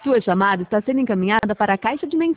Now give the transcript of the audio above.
Sua chamada está sendo encaminhada para a caixa de mensagens.